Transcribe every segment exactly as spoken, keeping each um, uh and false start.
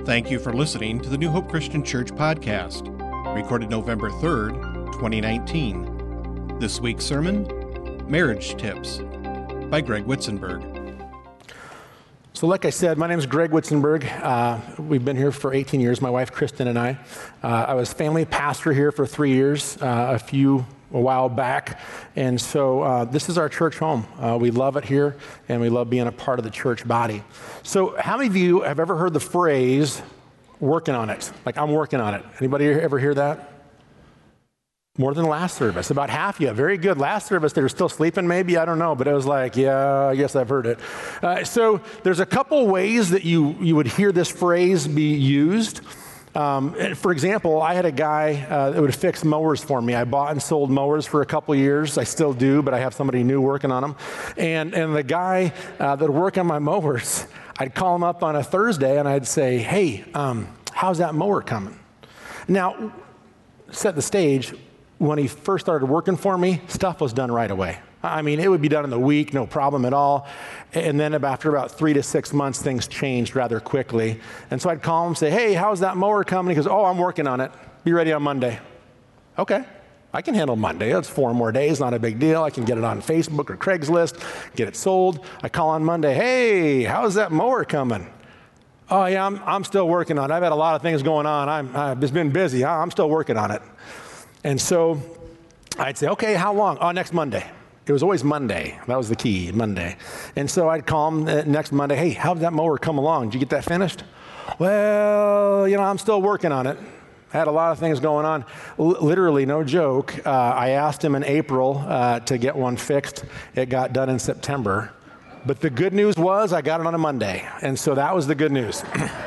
Thank you for listening to the New Hope Christian Church podcast, recorded November third, twenty nineteen. This week's sermon, Marriage Tips, by Greg Witzenberg. So like I said, my name is Greg Witzenberg. Uh, we've been here for eighteen years, my wife Kristen and I. Uh, I was family pastor here for three years, uh, a few a while back. And so uh, this is our church home. Uh, we love it here, and we love being a part of the church body. So how many of you have ever heard the phrase, working on it? Like, I'm working on it. Anybody ever hear that? More than last service. About half of you. Very good. Last service, they were still sleeping maybe. I don't know. But it was like, yeah, I guess I've heard it. Uh, so there's a couple ways that you, you would hear this phrase be used. Um, for example, I had a guy uh, that would fix mowers for me. I bought and sold mowers for a couple years. I still do, but I have somebody new working on them. And, and the guy uh, that would work on my mowers, I'd call him up on a Thursday and I'd say, hey, um, how's that mower coming? Now, set the stage. When he first started working for me, stuff was done right away. I mean, it would be done in the week, no problem at all. And then after about three to six months, things changed rather quickly. And so I'd call him and say, hey, how's that mower coming? He goes, oh, I'm working on it. Be ready on Monday. Okay, I can handle Monday. That's four more days, not a big deal. I can get it on Facebook or Craigslist, get it sold. I call on Monday, hey, how's that mower coming? Oh, yeah, I'm, I'm still working on it. I've had a lot of things going on. I'm, I've just been busy. I'm still working on it. And so I'd say, okay, how long? Oh, next Monday. It was always Monday. That was the key, Monday. And so I'd call him next Monday, hey, how'd that mower come along? Did you get that finished? Well, you know, I'm still working on it. I had a lot of things going on. L- literally, no joke. Uh, I asked him in April uh, to get one fixed. It got done in September. But the good news was I got it on a Monday. And so that was the good news.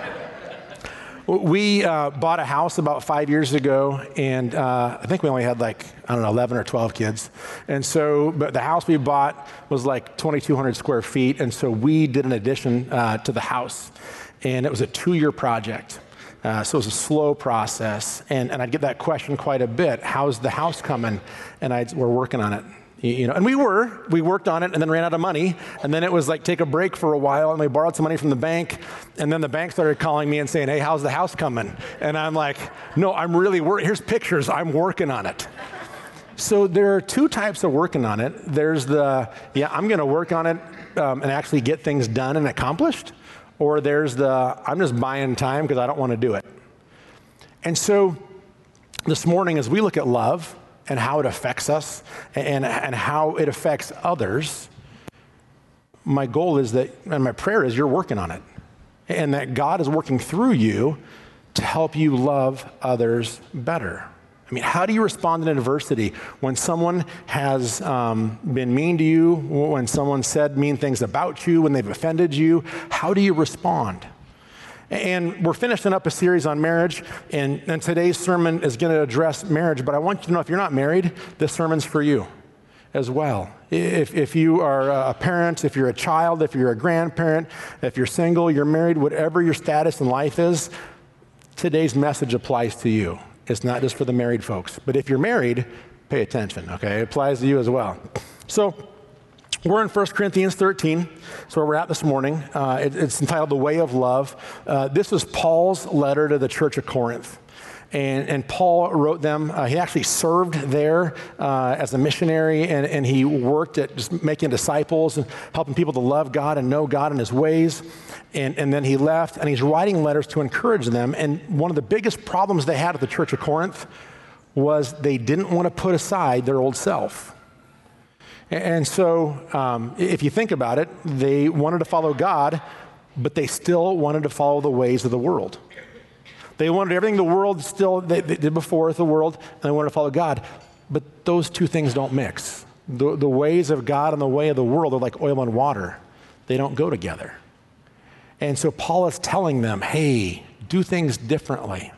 We uh, bought a house about five years ago, and uh, I think we only had like, I don't know, eleven or twelve kids. And so, but the house we bought was like twenty-two hundred square feet, and so we did an addition uh, to the house, and it was a two-year project. Uh, so it was a slow process, and, and I'd get that question quite a bit. How's the house coming? And I'd, we're working on it. You know, and we were, we worked on it and then ran out of money. And then it was like, take a break for a while. And we borrowed some money from the bank. And then the bank started calling me and saying, hey, how's the house coming? And I'm like, no, I'm really working. Here's pictures. I'm working on it. So there are two types of working on it. There's the, yeah, I'm going to work on it um, and actually get things done and accomplished. Or there's the, I'm just buying time because I don't want to do it. And so this morning, as we look at love, and how it affects us, and, and how it affects others, my goal is that, and my prayer is you're working on it, and that God is working through you to help you love others better. I mean, how do you respond in adversity when someone has um, been mean to you, when someone said mean things about you, when they've offended you? How do you respond? And we're finishing up a series on marriage, and, and today's sermon is going to address marriage, but I want you to know if you're not married, this sermon's for you as well. If, if you are a parent, if you're a child, if you're a grandparent, if you're single, you're married, whatever your status in life is, today's message applies to you. It's not just for the married folks. But if you're married, pay attention, okay? It applies to you as well. So, we're in First Corinthians thirteen. That's where we're at this morning. Uh, it, it's entitled The Way of Love. Uh, this is Paul's letter to the church of Corinth. And, and Paul wrote them. Uh, he actually served there uh, as a missionary, and, and he worked at just making disciples and helping people to love God and know God and his ways. And, and then he left, and he's writing letters to encourage them. And one of the biggest problems they had at the church of Corinth was they didn't want to put aside their old self. And so um, if you think about it, they wanted to follow God, but they still wanted to follow the ways of the world. They wanted everything the world still they, they did before with the world, and they wanted to follow God. But those two things don't mix. The, the ways of God and the way of the world are like oil and water. They don't go together. And so Paul is telling them, hey, do things differently.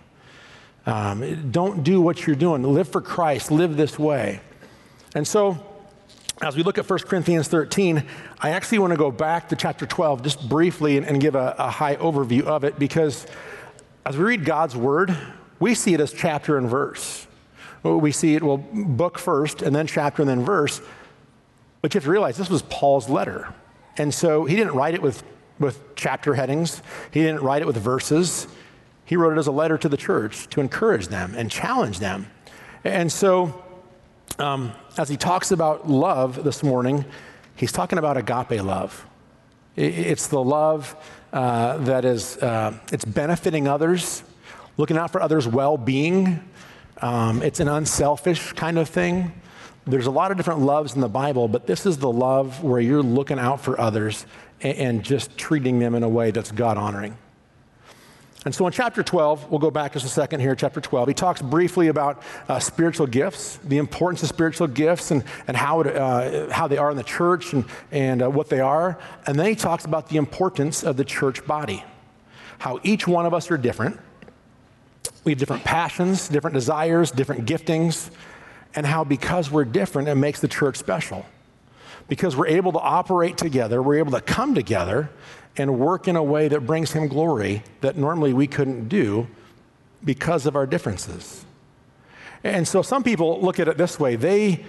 Um, don't do what you're doing. Live for Christ. Live this way. And so as we look at First Corinthians thirteen, I actually want to go back to chapter twelve just briefly and, and give a, a high overview of it, because as we read God's word, we see it as chapter and verse. We see it, well, book first and then chapter and then verse. But you have to realize this was Paul's letter. And so he didn't write it with, with chapter headings. He didn't write it with verses. He wrote it as a letter to the church to encourage them and challenge them. And so um, as he talks about love this morning, he's talking about agape love. It's the love uh, that is, uh, it's benefiting others, looking out for others' well-being. Um, it's an unselfish kind of thing. There's a lot of different loves in the Bible, but this is the love where you're looking out for others and, and just treating them in a way that's God-honoring. And so in chapter twelve, we'll go back just a second here, chapter twelve, he talks briefly about uh, spiritual gifts, the importance of spiritual gifts and, and how, it, uh, how they are in the church and, and uh, what they are. And then he talks about the importance of the church body, how each one of us are different. We have different passions, different desires, different giftings, and how because we're different, it makes the church special. Because we're able to operate together, we're able to come together and work in a way that brings him glory that normally we couldn't do because of our differences. And so some people look at it this way. They,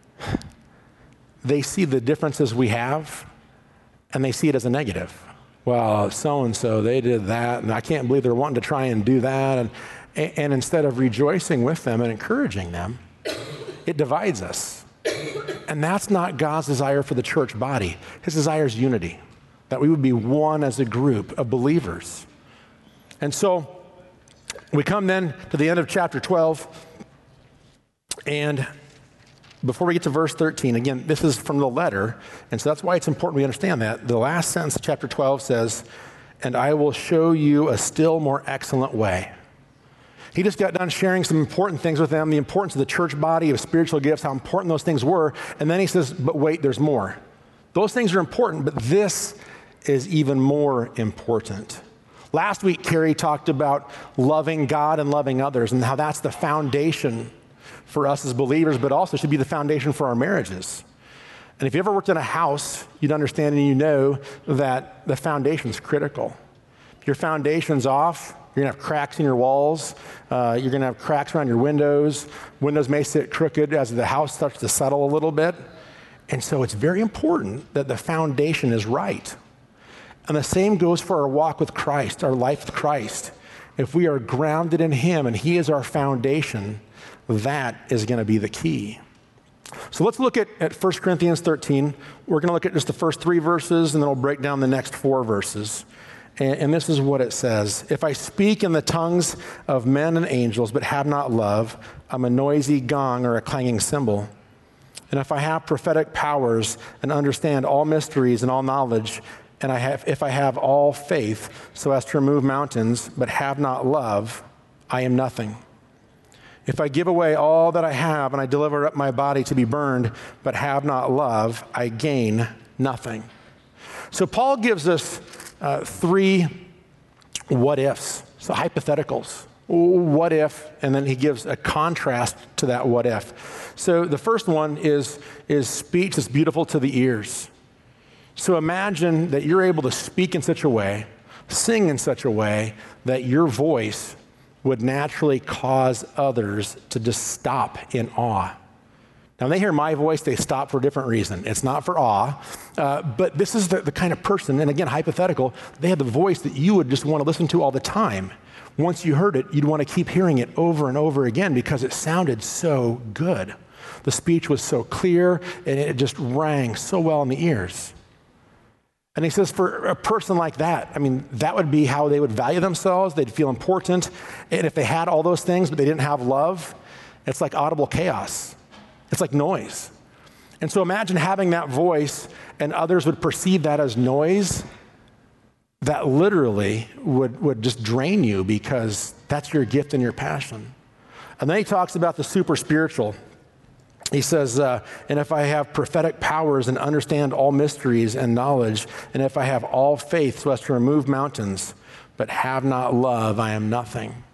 they see the differences we have, and they see it as a negative. Well, so-and-so, they did that, and I can't believe they're wanting to try and do that. And, and instead of rejoicing with them and encouraging them, it divides us. And that's not God's desire for the church body. His desire is unity, that we would be one as a group of believers. And so we come then to the end of chapter twelve, and before we get to verse thirteen, again, this is from the letter, and so that's why it's important we understand that. The last sentence of chapter twelve says, "And I will show you a still more excellent way." He just got done sharing some important things with them, the importance of the church body, of spiritual gifts, how important those things were, and then he says, but wait, there's more. Those things are important, but this is even more important. Last week, Carrie talked about loving God and loving others and how that's the foundation for us as believers, but also should be the foundation for our marriages. And if you ever worked in a house, you'd understand and you know that the foundation is critical. If your foundation's off, you're going to have cracks in your walls. Uh, you're going to have cracks around your windows. Windows may sit crooked as the house starts to settle a little bit. And so it's very important that the foundation is right. And the same goes for our walk with Christ, our life with Christ. If we are grounded in him and he is our foundation, that is going to be the key. So let's look at, at First Corinthians thirteen. We're going to look at just the first three verses, and then we'll break down the next four verses. And, and this is what it says. If I speak in the tongues of men and angels, but have not love, I'm a noisy gong or a clanging cymbal. And if I have prophetic powers and understand all mysteries and all knowledge, and I have, if I have all faith so as to remove mountains, but have not love, I am nothing. If I give away all that I have and I deliver up my body to be burned, but have not love, I gain nothing. So Paul gives us uh, three what ifs, so hypotheticals. What if, and then he gives a contrast to that what if. So the first one is, is speech that's beautiful to the ears. So imagine that you're able to speak in such a way, sing in such a way, that your voice would naturally cause others to just stop in awe. Now, when they hear my voice, they stop for a different reason. It's not for awe, uh, but this is the, the kind of person, and again, hypothetical, they had the voice that you would just want to listen to all the time. Once you heard it, you'd want to keep hearing it over and over again because it sounded so good. The speech was so clear, and it just rang so well in the ears. And he says for a person like that, I mean, that would be how they would value themselves. They'd feel important. And if they had all those things, but they didn't have love, it's like audible chaos. It's like noise. And so imagine having that voice and others would perceive that as noise. That literally would, would just drain you because that's your gift and your passion. And then he talks about the super spiritual. He says, uh, and if I have prophetic powers and understand all mysteries and knowledge, and if I have all faith so as to remove mountains, but have not love, I am nothing.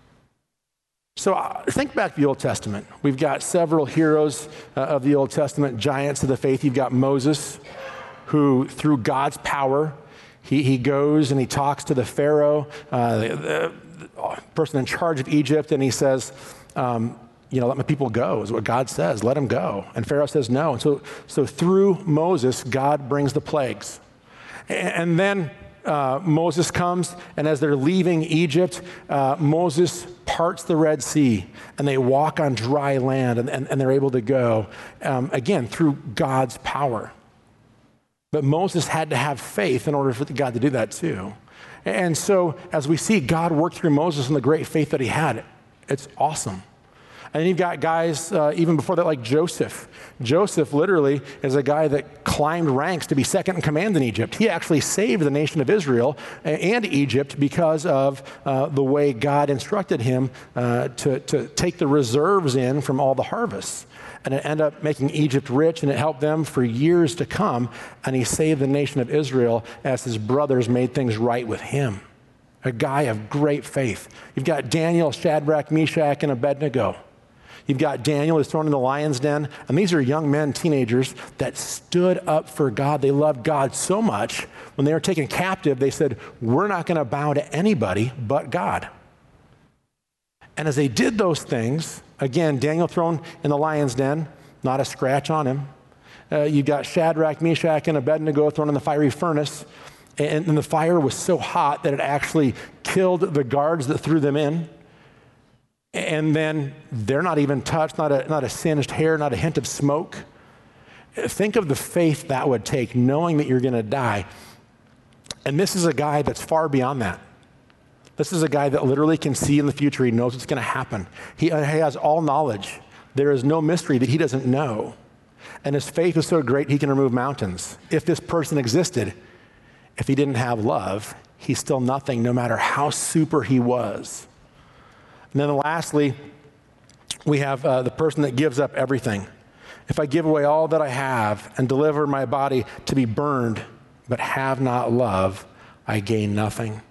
So uh, think back to the Old Testament. We've got several heroes uh, of the Old Testament, giants of the faith. You've got Moses, who through God's power, he, he goes and he talks to the Pharaoh, uh, the, the person in charge of Egypt, and he says, um, you know, let my people go, is what God says. Let them go. And Pharaoh says no. And so, so through Moses, God brings the plagues. And, and then uh, Moses comes, and as they're leaving Egypt, uh, Moses parts the Red Sea, and they walk on dry land, and, and, and they're able to go, um, again, through God's power. But Moses had to have faith in order for God to do that too. And so as we see God work through Moses and the great faith that he had, it's awesome. And then you've got guys, uh, even before that, like Joseph. Joseph literally is a guy that climbed ranks to be second in command in Egypt. He actually saved the nation of Israel and Egypt because of uh, the way God instructed him uh, to, to take the reserves in from all the harvests. And it ended up making Egypt rich, and it helped them for years to come. And he saved the nation of Israel as his brothers made things right with him. A guy of great faith. You've got Daniel, Shadrach, Meshach, and Abednego. You've got Daniel who's thrown in the lion's den, and these are young men, teenagers, that stood up for God. They loved God so much, when they were taken captive, they said, we're not going to bow to anybody but God. And as they did those things, again, Daniel thrown in the lion's den, not a scratch on him. Uh, you've got Shadrach, Meshach, and Abednego thrown in the fiery furnace, and, and the fire was so hot that it actually killed the guards that threw them in. And then they're not even touched, not a, not a singed hair, not a hint of smoke. Think of the faith that would take, knowing that you're going to die. And this is a guy that's far beyond that. This is a guy that literally can see in the future. He knows what's going to happen. He, he has all knowledge. There is no mystery that he doesn't know. And his faith is so great, he can remove mountains. If this person existed, if he didn't have love, he's still nothing, no matter how super he was. And then lastly, we have uh, the person that gives up everything. If I give away all that I have and deliver my body to be burned, but have not love, I gain nothing.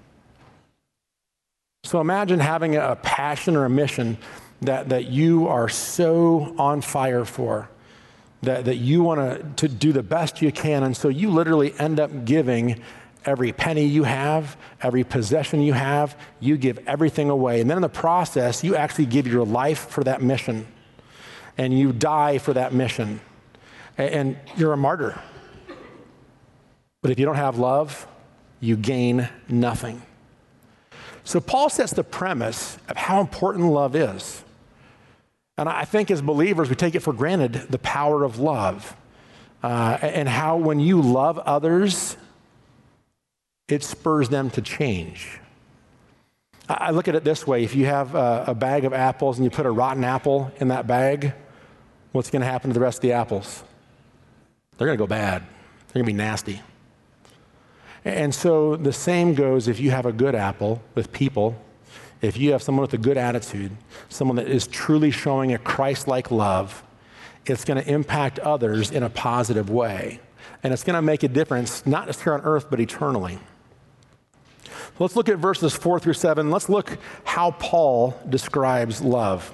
So imagine having a passion or a mission that, that you are so on fire for, that, that you want to do the best you can, and so you literally end up giving every penny you have, every possession you have, you give everything away. And then in the process, you actually give your life for that mission. And you die for that mission. And you're a martyr. But if you don't have love, you gain nothing. So Paul sets the premise of how important love is. And I think as believers, we take it for granted, the power of love. Uh, and how when you love others, it spurs them to change. I look at it this way. If you have a, a bag of apples and you put a rotten apple in that bag, what's going to happen to the rest of the apples? They're going to go bad. They're going to be nasty. And so the same goes if you have a good apple with people, if you have someone with a good attitude, someone that is truly showing a Christ-like love, it's going to impact others in a positive way. And it's going to make a difference, not just here on earth, but eternally. Let's look at verses four through seven. Let's look how Paul describes love.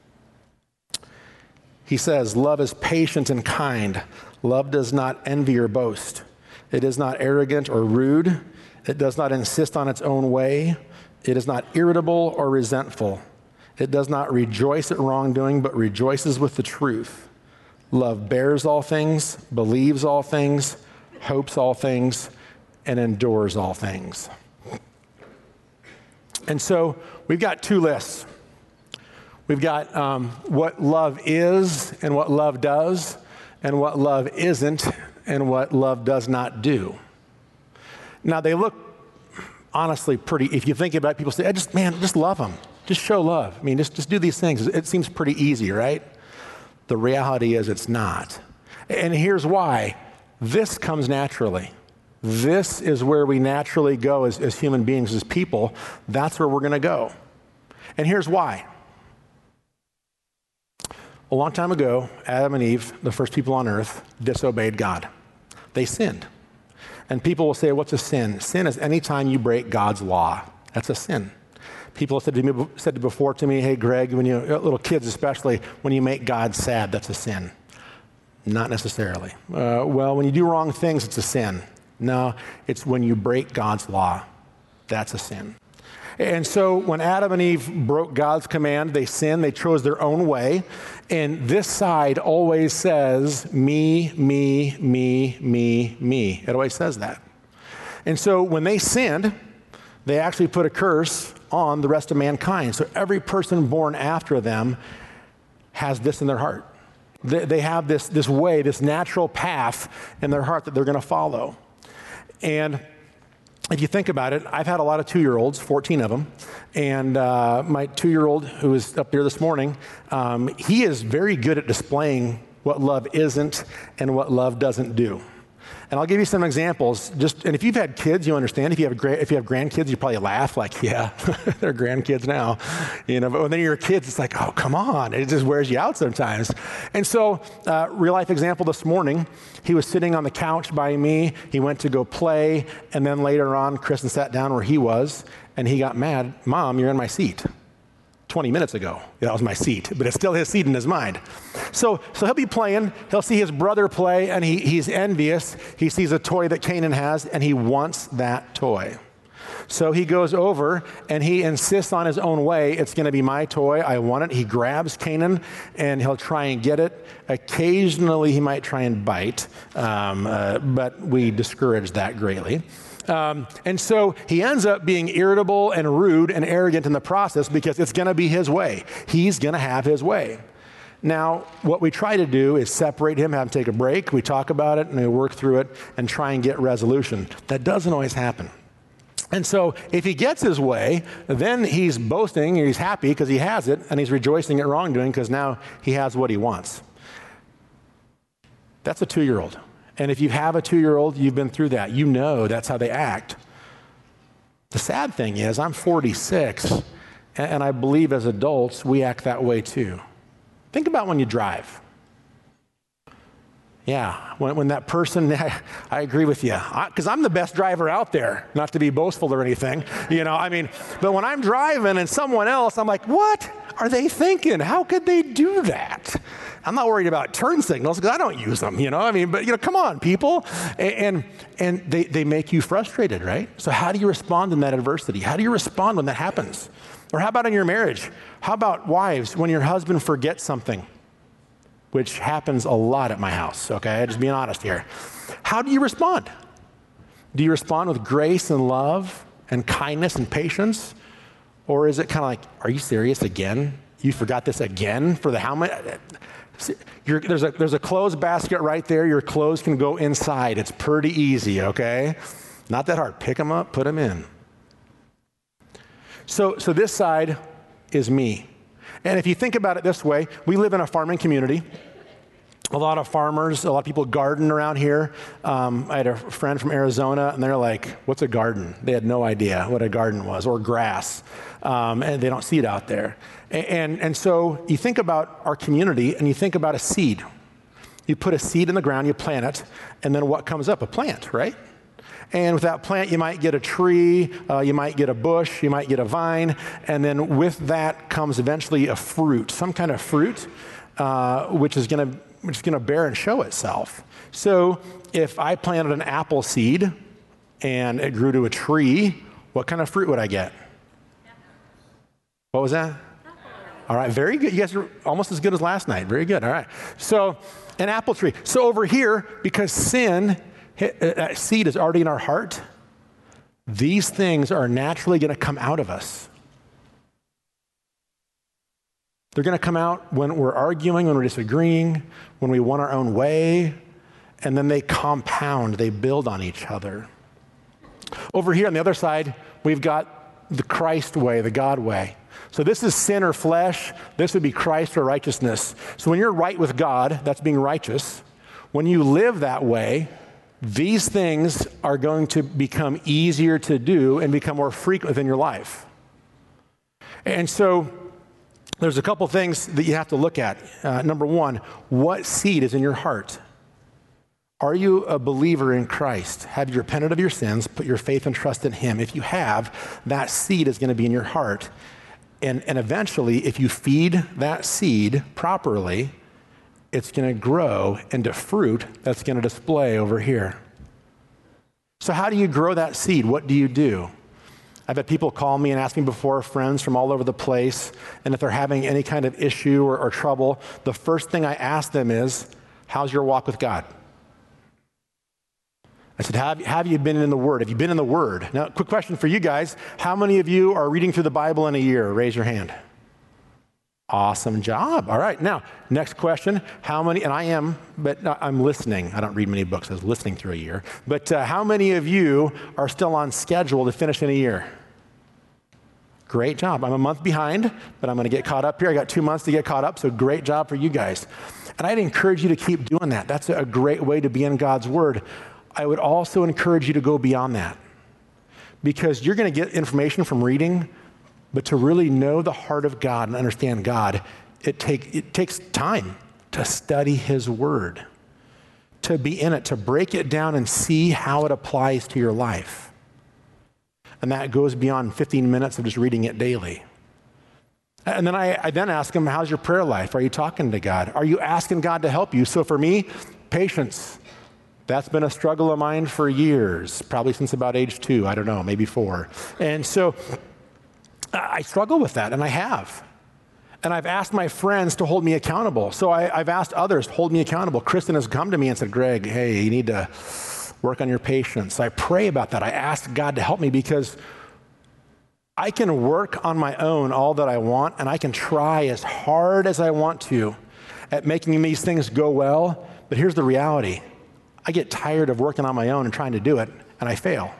He says, love is patient and kind. Love does not envy or boast. It is not arrogant or rude. It does not insist on its own way. It is not irritable or resentful. It does not rejoice at wrongdoing, but rejoices with the truth. Love bears all things, believes all things, hopes all things, and endures all things. And so we've got two lists. We've got um, what love is and what love does, and what love isn't and what love does not do. Now they look honestly pretty, if you think about it, people say, I just, man, just love them. Just show love. I mean, just, just do these things. It seems pretty easy, right? The reality is it's not. And here's why. This comes naturally. This is where we naturally go as, as human beings, as people. That's where we're going to go. And here's why. A long time ago, Adam and Eve, the first people on earth, disobeyed God. They sinned. And people will say, what's a sin? Sin is any time you break God's law. That's a sin. People have said to me, said before to me, hey, Greg, when you, little kids especially, when you make God sad, that's a sin. Not necessarily. Uh, well, when you do wrong things, it's a sin. No, it's when you break God's law. That's a sin. And so when Adam and Eve broke God's command, they sinned, they chose their own way. And this side always says, me, me, me, me, me. It always says that. And so when they sinned, they actually put a curse on the rest of mankind. So every person born after them has this in their heart. They, they have this, this way, this natural path in their heart that they're going to follow. And if you think about it, I've had a lot of two-year-olds, fourteen of them, and uh, my two-year-old who was up there this morning, um, he is very good at displaying what love isn't and what love doesn't do. And I'll give you some examples. Just, and if you've had kids, you understand. If you have gra- if you have grandkids, you probably laugh like, yeah, they're grandkids now, you know. But when you're kids, it's like, oh, come on. It just wears you out sometimes. And so, uh, real life example this morning, he was sitting on the couch by me. He went to go play, and then later on, Kristen sat down where he was, and he got mad. Mom, you're in my seat. twenty minutes ago. That was my seat, but it's still his seat in his mind. So so he'll be playing, he'll see his brother play, and he, he's envious. He sees a toy that Canaan has, and he wants that toy. So he goes over, and he insists on his own way. It's going to be my toy. I want it. He grabs Canaan, and he'll try and get it. Occasionally, he might try and bite, um, uh, but we discourage that greatly. Um, and so he ends up being irritable and rude and arrogant in the process because it's going to be his way. He's going to have his way. Now, what we try to do is separate him, have him take a break. We talk about it and we work through it and try and get resolution. That doesn't always happen. And so if he gets his way, then he's boasting and he's happy because he has it, and he's rejoicing at wrongdoing because now he has what he wants. That's a two-year-old. And if you have a two-year-old, you've been through that. You know that's how they act. The sad thing is, I'm forty-six, and I believe as adults, we act that way too. Think about when you drive. Yeah, when, when that person, I, I agree with you, because I'm the best driver out there, not to be boastful or anything, you know, I mean, but when I'm driving and someone else, I'm like, what are they thinking? How could they do that? I'm not worried about turn signals because I don't use them, you know, I mean, but, you know, come on, people. And, and, and they, they make you frustrated, right? So how do you respond in that adversity? How do you respond when that happens? Or how about in your marriage? How about wives, when your husband forgets something, which happens a lot at my house, okay? Just being honest here. How do you respond? Do you respond with grace and love and kindness and patience? Or is it kind of like, are you serious again? You forgot this again for the how many? You're, there's, a, there's a clothes basket right there. Your clothes can go inside. It's pretty easy, okay? Not that hard. Pick them up, put them in. So, so this side is me. And if you think about it this way, we live in a farming community. A lot of farmers, a lot of people garden around here. Um, I had a friend from Arizona, and they're like, what's a garden? They had no idea what a garden was, or grass. Um, and they don't see it out there. And, and, and so you think about our community, and you think about a seed. You put a seed in the ground, you plant it, and then what comes up? A plant, right? And with that plant, you might get a tree, uh, you might get a bush, you might get a vine, and then with that comes eventually a fruit, some kind of fruit, uh, which is going to which is going to bear and show itself. So if I planted an apple seed and it grew to a tree, what kind of fruit would I get? What was that? All right, very good. You guys are almost as good as last night. Very good. All right. So an apple tree. So over here, because sin, that seed is already in our heart, these things are naturally going to come out of us. They're going to come out when we're arguing, when we're disagreeing, when we want our own way, and then they compound, they build on each other. Over here on the other side, we've got the Christ way, the God way. So this is sin or flesh. This would be Christ or righteousness. So when you're right with God, that's being righteous. When you live that way, these things are going to become easier to do and become more frequent within your life. And so there's a couple things that you have to look at. Uh, number one, what seed is in your heart? Are you a believer in Christ? Have you repented of your sins, put your faith and trust in Him? If you have, that seed is going to be in your heart. And, and eventually, if you feed that seed properly, it's going to grow into fruit that's going to display over here. So how do you grow that seed? What do you do? I've had people call me and ask me before, friends from all over the place, and if they're having any kind of issue or, or trouble, the first thing I ask them is, how's your walk with God? I said, have, have you been in the Word? Have you been in the Word? Now, quick question for you guys. How many of you are reading through the Bible in a year? Raise your hand. Awesome job. All right. Now, next question. How many, and I am, but I'm listening. I don't read many books. I was listening through a year. But uh, how many of you are still on schedule to finish in a year? Great job. I'm a month behind, but I'm going to get caught up here. I got two months to get caught up, so great job for you guys. And I'd encourage you to keep doing that. That's a great way to be in God's Word. I would also encourage you to go beyond that, because you're going to get information from reading, but to really know the heart of God and understand God, it, take, it takes time to study His Word, to be in it, to break it down and see how it applies to your life. And that goes beyond fifteen minutes of just reading it daily. And then I, I then ask them, how's your prayer life? Are you talking to God? Are you asking God to help you? So for me, patience. That's been a struggle of mine for years, probably since about age two, I don't know, maybe four. And so I struggle with that, and I have. And I've asked my friends to hold me accountable. So I, I've asked others to hold me accountable. Kristen has come to me and said, Greg, hey, you need to work on your patience. I pray about that. I ask God to help me, because I can work on my own all that I want, and I can try as hard as I want to at making these things go well. But here's the reality. I get tired of working on my own and trying to do it, and I fail.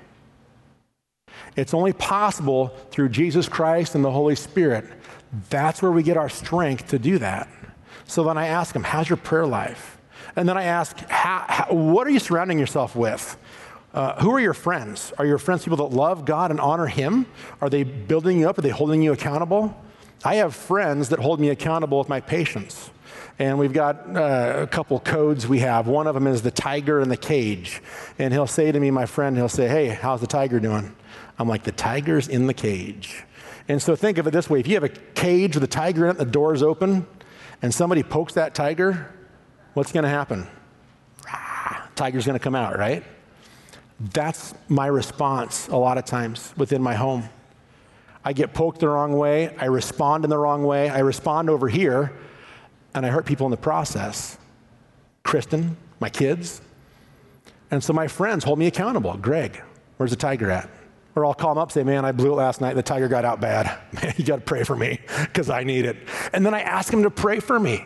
It's only possible through Jesus Christ and the Holy Spirit. That's where we get our strength to do that. So then I ask them, how's your prayer life? And then I ask, how, how, what are you surrounding yourself with? Uh, who are your friends? Are your friends people that love God and honor Him? Are they building you up? Are they holding you accountable? I have friends that hold me accountable with my patience. And we've got uh, a couple codes we have. One of them is the tiger in the cage. And he'll say to me, my friend, he'll say, hey, how's the tiger doing? I'm like, the tiger's in the cage. And so think of it this way. If you have a cage with a tiger in it, the door's open, and somebody pokes that tiger, what's going to happen? Ah, tiger's going to come out, right? That's my response a lot of times within my home. I get poked the wrong way. I respond in the wrong way. I respond over here, and I hurt people in the process. Kristen, my kids. And so my friends hold me accountable. Greg, where's the tiger at? Or I'll call them up and say, man, I blew it last night. The tiger got out bad. Man, you got to pray for me because I need it. And then I ask them to pray for me.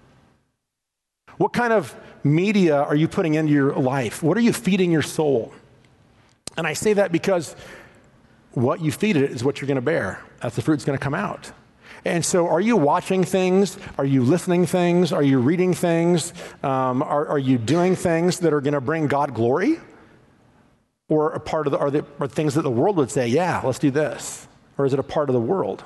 What kind of media are you putting into your life? What are you feeding your soul? And I say that because what you feed it is what you're going to bear. That's the fruit that's going to come out. And so are you watching things? Are you listening things? Are you reading things? Um, are, are you doing things that are going to bring God glory? Or a part of the, are the are things that the world would say, yeah, let's do this? Or is it a part of the world?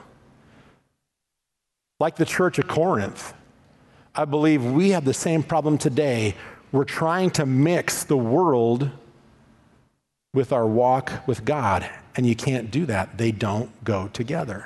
Like the church of Corinth, I believe we have the same problem today. We're trying to mix the world with our walk with God, and you can't do that. They don't go together.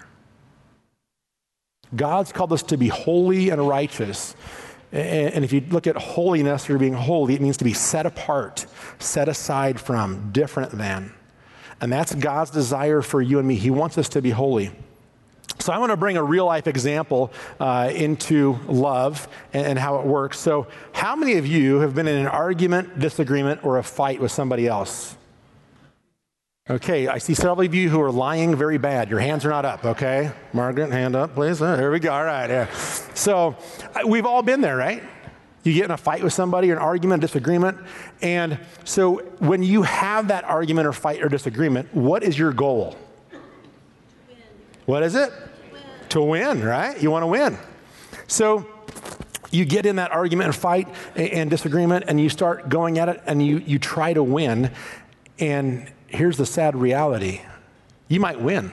God's called us to be holy and righteous. And if you look at holiness or being holy, it means to be set apart, set aside from, different than. And that's God's desire for you and me. He wants us to be holy. So I want to bring a real life example uh, into love and, and how it works. So how many of you have been in an argument, disagreement, or a fight with somebody else? Okay, I see several of you who are lying very bad. Your hands are not up, okay? Margaret, hand up, please. Uh, there we go. All right. Yeah. So uh, we've all been there, right? You get in a fight with somebody, or an argument, disagreement. And so when you have that argument or fight or disagreement, what is your goal? Win. What is it? Win. To win, right? You want to win. So you get in that argument and fight and disagreement, and you start going at it, and you, you try to win. And here's the sad reality. You might win.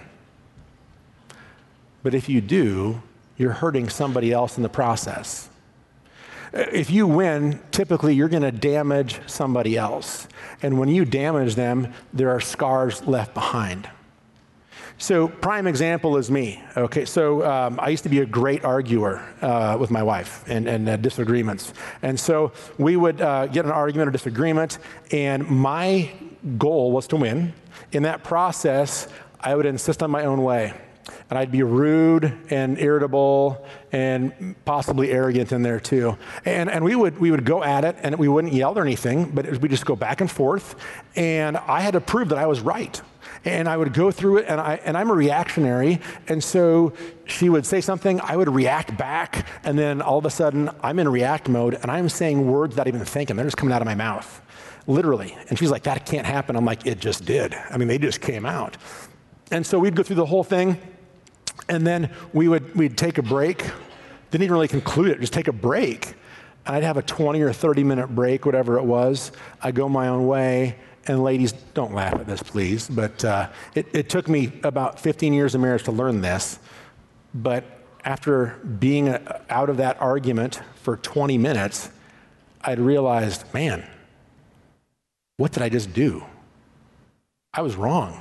But if you do, you're hurting somebody else in the process. If you win, typically you're going to damage somebody else. And when you damage them, there are scars left behind. So prime example is me. Okay, so um, I used to be a great arguer uh, with my wife and, and uh, disagreements. And so we would uh, get an argument or disagreement, and my goal was to win. In that process, I would insist on my own way. And I'd be rude and irritable and possibly arrogant in there too. And and we would we would go at it, and we wouldn't yell or anything, but we just go back and forth. And I had to prove that I was right. And I would go through it, and I and I'm a reactionary, and so she would say something, I would react back, and then all of a sudden I'm in react mode, and I'm saying words that I even think, and they're just coming out of my mouth, literally. And she's like, that can't happen. I'm like, it just did. I mean, they just came out. And so we'd go through the whole thing. And then we would we'd take a break. Didn't even really conclude it, just take a break. And I'd have a twenty or thirty minute break, whatever it was. I'd go my own way. And ladies, don't laugh at this, please. But uh, it, it took me about fifteen years of marriage to learn this. But after being a, out of that argument for twenty minutes, I'd realized, man, what did I just do? I was wrong.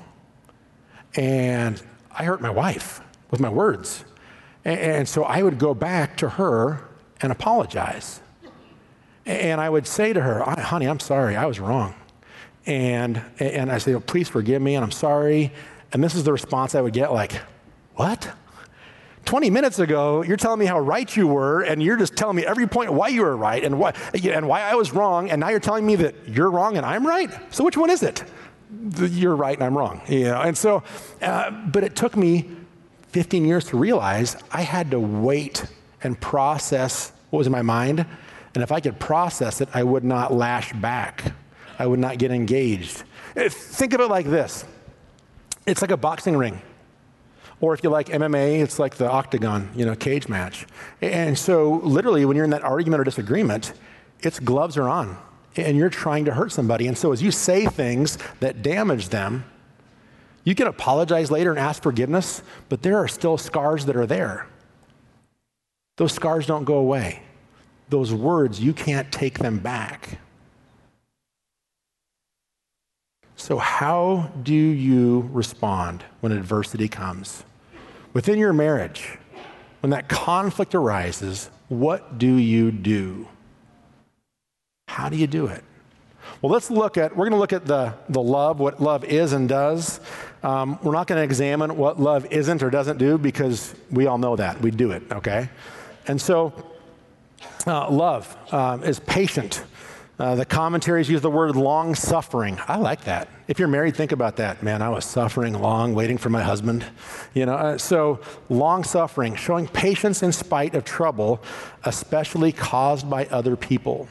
And I hurt my wife with my words. And, and so I would go back to her and apologize. And I would say to her, honey, I'm sorry, I was wrong. And and I say, oh, please forgive me, and I'm sorry. And this is the response I would get, like, what? twenty minutes ago, you're telling me how right you were, and you're just telling me every point why you were right and why, and why I was wrong, and now you're telling me that you're wrong and I'm right? So which one is it? You're right and I'm wrong. You know? And so, uh, but it took me fifteen years to realize I had to wait and process what was in my mind. And if I could process it, I would not lash back. I would not get engaged. Think of it like this. It's like a boxing ring. Or if you like M M A, it's like the octagon, you know, cage match. And so literally when you're in that argument or disagreement, it's gloves are on and you're trying to hurt somebody. And so as you say things that damage them, you can apologize later and ask forgiveness, but there are still scars that are there. Those scars don't go away. Those words, you can't take them back. So how do you respond when adversity comes? Within your marriage, when that conflict arises, what do you do? How do you do it? Well, let's look at, we're going to look at the, the love, what love is and does. Um, we're not going to examine what love isn't or doesn't do because we all know that. We do it, okay? And so uh, love um, is patient. Uh, the commentaries use the word long-suffering. I like that. If you're married, think about that. Man, I was suffering long, waiting for my husband. You know, uh, so long-suffering, showing patience in spite of trouble, especially caused by other people.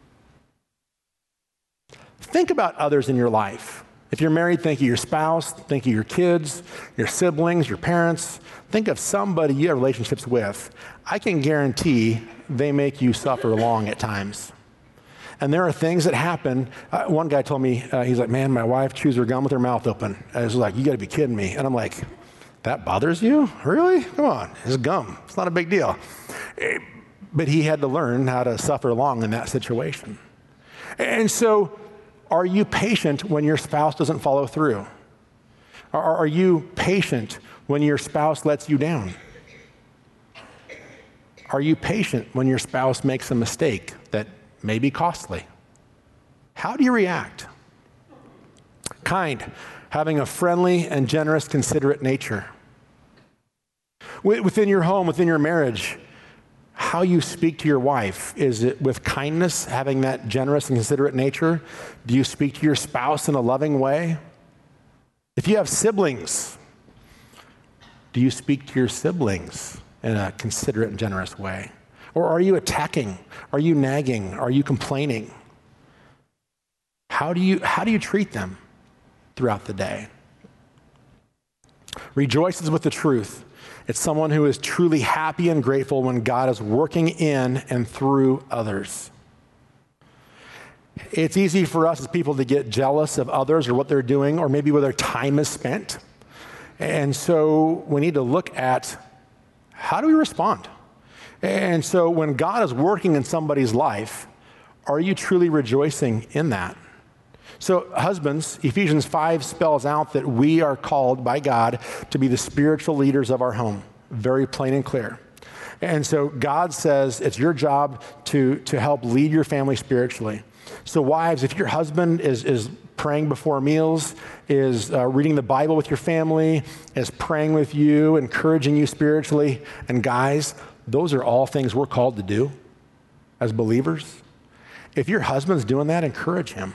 Think about others in your life. If you're married, think of your spouse, think of your kids, your siblings, your parents. Think of somebody you have relationships with. I can guarantee they make you suffer long at times. And there are things that happen. Uh, one guy told me, uh, he's like, man, my wife chews her gum with her mouth open. I was like, you got to be kidding me. And I'm like, that bothers you? Really? Come on, it's gum. It's not a big deal. But he had to learn how to suffer long in that situation. And so, are you patient when your spouse doesn't follow through? Or are you patient when your spouse lets you down? Are you patient when your spouse makes a mistake that may be costly? How do you react? Kind, having a friendly and generous, considerate nature. Within your home, within your marriage, how you speak to your wife, is it with kindness, having that generous and considerate nature? Do you speak to your spouse in a loving way? If you have siblings, do you speak to your siblings in a considerate and generous way? Or are you attacking? Are you nagging? Are you complaining? How do you, how do you treat them throughout the day? Rejoices with the truth. It's someone who is truly happy and grateful when God is working in and through others. It's easy for us as people to get jealous of others or what they're doing or maybe where their time is spent. And so we need to look at how do we respond? And so when God is working in somebody's life, are you truly rejoicing in that? So husbands, Ephesians five spells out that we are called by God to be the spiritual leaders of our home. Very plain and clear. And so God says it's your job to, to help lead your family spiritually, So wives, if your husband is, is praying before meals, is uh, reading the Bible with your family, is praying with you, encouraging you spiritually, and guys, those are all things we're called to do as believers. If your husband's doing that, encourage him.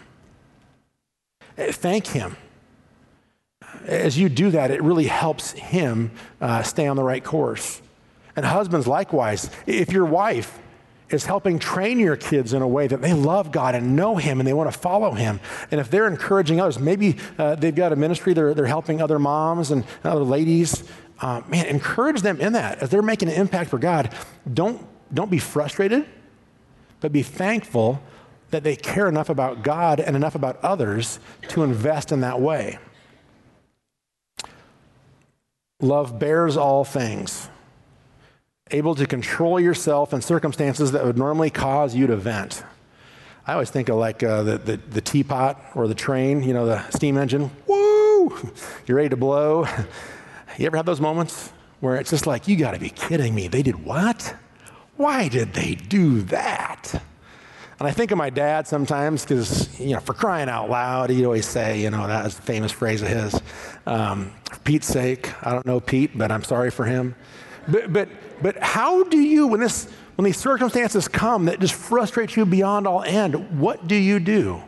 Thank him. As you do that, it really helps him uh, stay on the right course. And husbands, likewise, if your wife is helping train your kids in a way that they love God and know him and they want to follow him, and if they're encouraging others, maybe uh, they've got a ministry, they're, they're helping other moms and other ladies, uh, man, encourage them in that. As they're making an impact for God, don't, don't be frustrated, but be thankful that they care enough about God and enough about others to invest in that way. Love bears all things, able to control yourself in circumstances that would normally cause you to vent. I always think of like uh, the, the, the teapot or the train, you know, the steam engine. Woo! You're ready to blow. You ever have those moments where it's just like, you got to be kidding me. They did what? Why did they do that? And I think of my dad sometimes because, you know, for crying out loud, he'd always say, you know, that was a famous phrase of his. Um, for Pete's sake, I don't know Pete, but I'm sorry for him. But but but how do you, when this when these circumstances come that just frustrate you beyond all end, what do you do?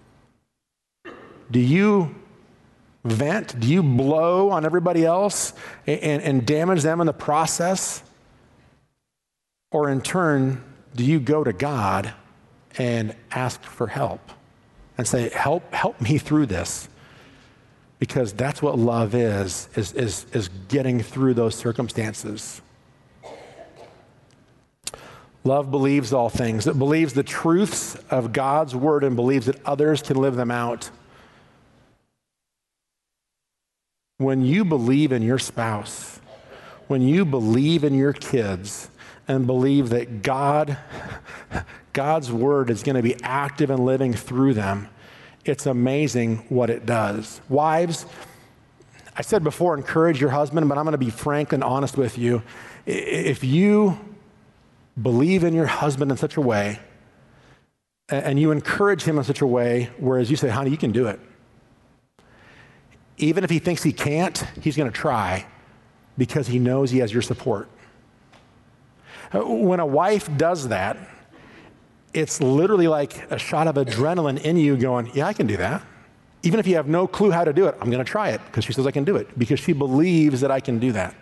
Do you vent? Do you blow on everybody else and, and, and damage them in the process? Or in turn, do you go to God and ask for help and say, help, help me through this? Because that's what love is, is, is, is getting through those circumstances. Love believes all things. It believes the truths of God's word and believes that others can live them out. When you believe in your spouse, when you believe in your kids and believe that God, God's word is going to be active and living through them, it's amazing what it does. Wives, I said before, encourage your husband, but I'm going to be frank and honest with you. If you believe in your husband in such a way, and you encourage him in such a way, whereas you say, honey, you can do it. Even if he thinks he can't, he's going to try because he knows he has your support. When a wife does that, it's literally like a shot of adrenaline in you going, yeah, I can do that. Even if you have no clue how to do it, I'm going to try it because she says I can do it, because she believes that I can do that.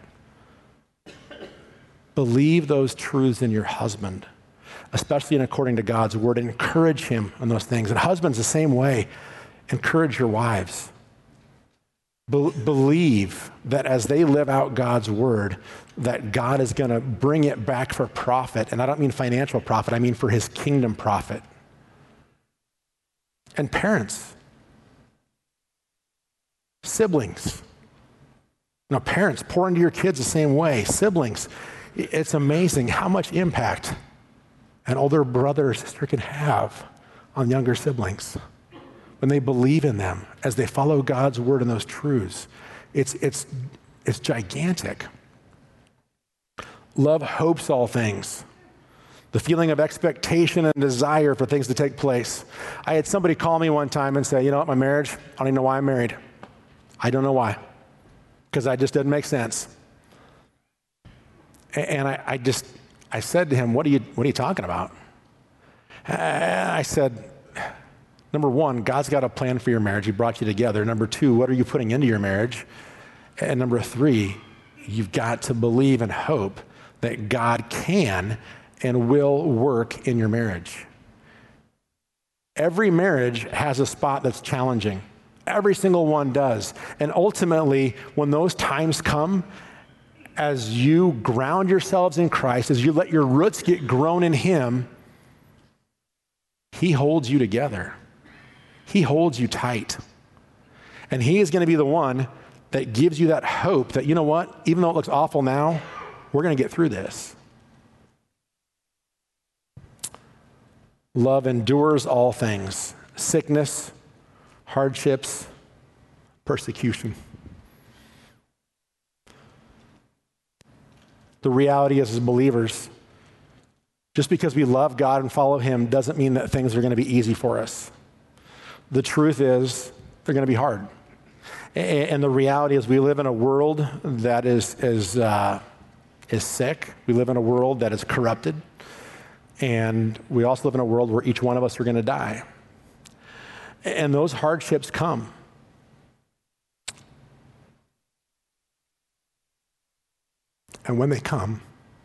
Believe those truths in your husband, especially in according to God's word, and encourage him on those things. And husbands, the same way, encourage your wives. Be- believe that as they live out God's word, that God is going to bring it back for profit. And I don't mean financial profit, I mean for his kingdom profit. And parents, siblings. Now, parents, pour into your kids the same way. Siblings, it's amazing how much impact an older brother or sister can have on younger siblings when they believe in them, as they follow God's word and those truths. It's, it's, it's gigantic. Love hopes all things. The feeling of expectation and desire for things to take place. I had somebody call me one time and say, you know what, my marriage, I don't even know why I'm married. I don't know why. Because I just didn't make sense. And I, I just, I said to him, what are you, what are you talking about? I said, number one, God's got a plan for your marriage. He brought you together. Number two, what are you putting into your marriage? And number three, you've got to believe and hope that God can and will work in your marriage. Every marriage has a spot that's challenging. Every single one does. And ultimately, when those times come, as you ground yourselves in Christ, as you let your roots get grown in him, he holds you together. He holds you tight. And he is going to be the one that gives you that hope that, you know what, even though it looks awful now, we're going to get through this. Love endures all things, sickness, hardships, persecution. The reality is, as believers, Just because we love God and follow him doesn't mean that things are going to be easy for us. The truth is they're going to be hard. And the reality is we live in a world that is, is, uh, is sick. We live in a world that is corrupted. And we also live in a world where each one of us are going to die. And those hardships come. And when they come,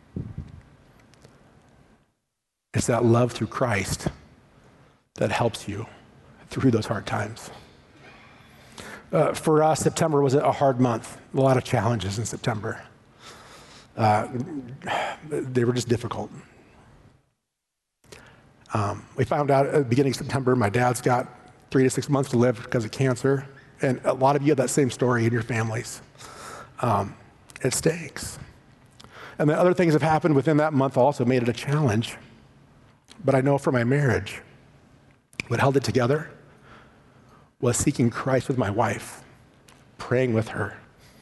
it's that love through Christ that helps you through those hard times. Uh, for us, September was a hard month. A lot of challenges in September. Uh, they were just difficult. Um, we found out at the beginning of September, my dad's got three to six months to live because of cancer. And a lot of you have that same story in your families. Um, it stinks. And the other things have happened within that month also made it a challenge. But I know for my marriage, what held it together was seeking Christ with my wife, praying with her,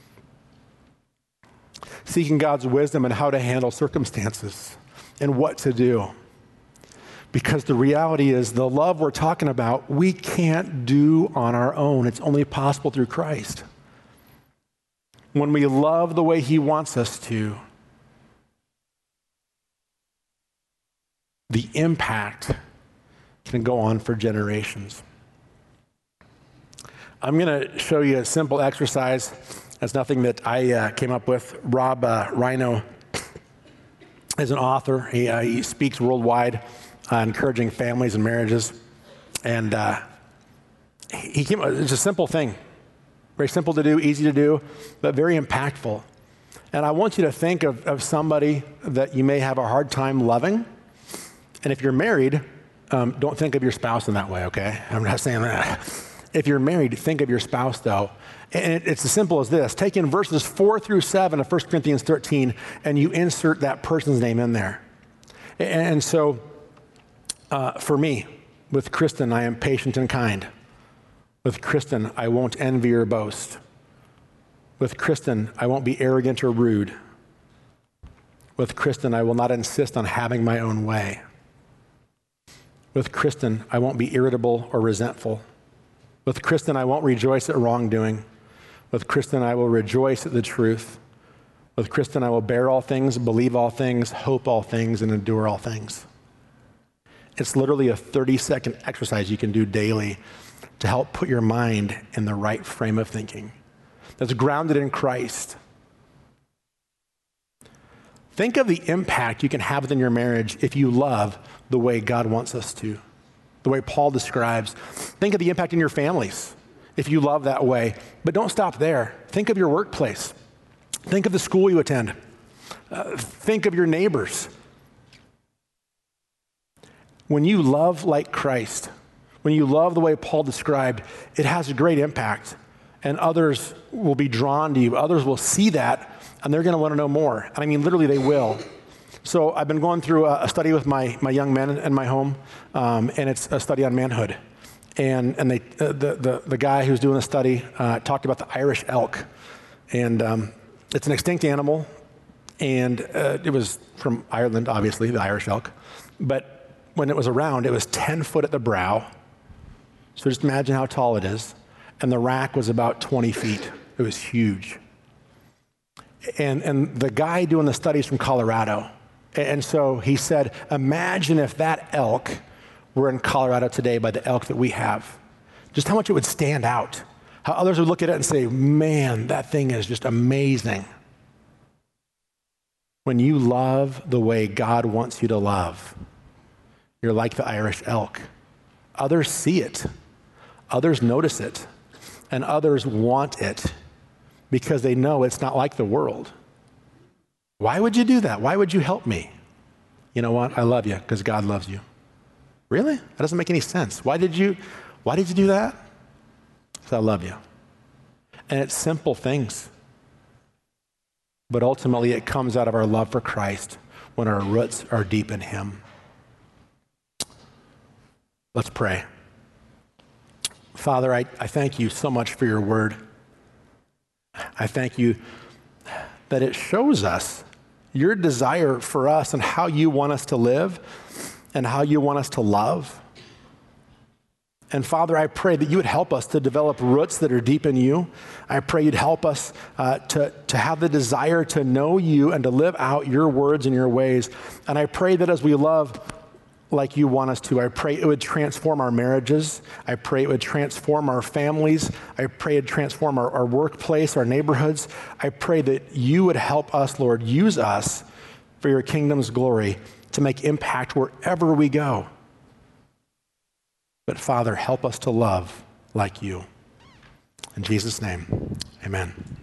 seeking God's wisdom on how to handle circumstances and what to do. Because the reality is the love we're talking about, we can't do on our own. It's only possible through Christ. When we love the way he wants us to, the impact can go on for generations. I'm going to show you a simple exercise. That's nothing that I uh, came up with. Rob uh, Rhino is an author. He, uh, he speaks worldwide, uh, encouraging families and marriages. And uh, he came. It's a simple thing, very simple to do, easy to do, but very impactful. And I want you to think of, of somebody that you may have a hard time loving. And if you're married, um, don't think of your spouse in that way, okay? I'm not saying that. If you're married, think of your spouse, though. And it, it's as simple as this. Take in verses four through seven of First Corinthians thirteen, and you insert that person's name in there. And, and so, uh, for me, with Kristen, I am patient and kind. With Kristen, I won't envy or boast. With Kristen, I won't be arrogant or rude. With Kristen, I will not insist on having my own way. With Kristen, I won't be irritable or resentful. With Kristen, I won't rejoice at wrongdoing. With Kristen, I will rejoice at the truth. With Kristen, I will bear all things, believe all things, hope all things, and endure all things. It's literally a thirty-second exercise you can do daily to help put your mind in the right frame of thinking that's grounded in Christ. Think of the impact you can have within your marriage if you love the way God wants us to, the way Paul describes. Think of the impact in your families if you love that way. But don't stop there. Think of your workplace. Think of the school you attend. Uh, think of your neighbors. When you love like Christ, when you love the way Paul described, it has a great impact. And others will be drawn to you. Others will see that, and they're going to want to know more. And I mean, literally, they will. So I've been going through a, a study with my, my young men in my home, um, and it's a study on manhood. And, and they, uh, the, the, the guy who's doing the study uh, talked about the Irish elk. And um, it's an extinct animal, and uh, it was from Ireland, obviously, the Irish elk. But when it was around, it was ten foot at the brow. So just imagine how tall it is. And the rack was about twenty feet. It was huge. And, and the guy doing the studies from Colorado. And so he said, imagine if that elk were in Colorado today by the elk that we have. Just how much it would stand out. How others would look at it and say, man, that thing is just amazing. When you love the way God wants you to love, you're like the Irish elk. Others see it. Others notice it. And others want it because they know it's not like the world. Why would you do that? Why would you help me? You know what? I love you because God loves you. Really? That doesn't make any sense. Why did you, why did you do that? Because I love you. And it's simple things. But ultimately it comes out of our love for Christ when our roots are deep in Him. Let's pray. Father, I, I thank you so much for your word. I thank you that it shows us your desire for us and how you want us to live and how you want us to love. And Father, I pray that you would help us to develop roots that are deep in you. I pray you'd help us uh, to, to have the desire to know you and to live out your words and your ways. And I pray that as we love like you want us to, I pray it would transform our marriages. I pray it would transform our families. I pray it would transform our, our workplace, our neighborhoods. I pray that you would help us, Lord, use us for your kingdom's glory to make impact wherever we go. But Father, help us to love like you. In Jesus' name, amen.